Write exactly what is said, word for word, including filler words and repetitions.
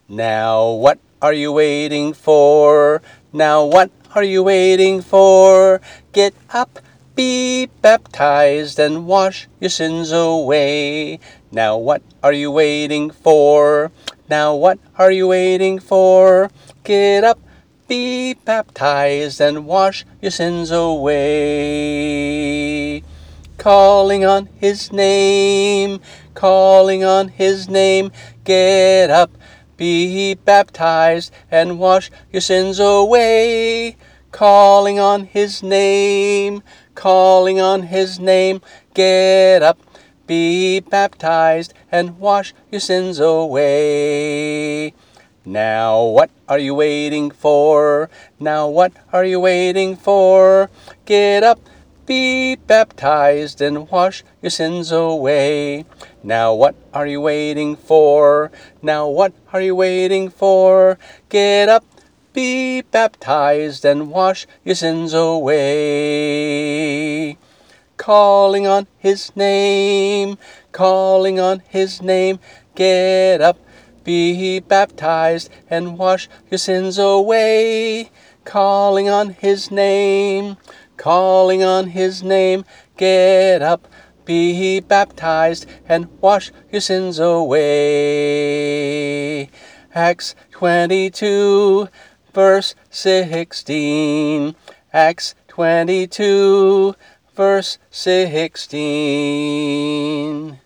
Now what are you waiting for? Now what are you waiting for? Get up, be baptized, and wash your sins away. Now what are you waiting for? Now what are you waiting for? Get up, be baptized, and wash your sins away. Calling on his name, calling on his name, get up, be baptized, and wash your sins away. Calling on his name, calling on his name, get up, be baptized, and wash your sins away. Now what are you waiting for? Now what are you waiting for? Get up, be baptized, and wash your sins away. Now what are you waiting for? Now what are you waiting for? Get up, be baptized, and wash your sins away. Calling on his name, calling on his name, get up, be baptized, and wash your sins away. Calling on his name, calling on his name, get up, be baptized, and wash your sins away. Acts twenty-two, verse sixteen. Acts twenty-two, verse sixteen.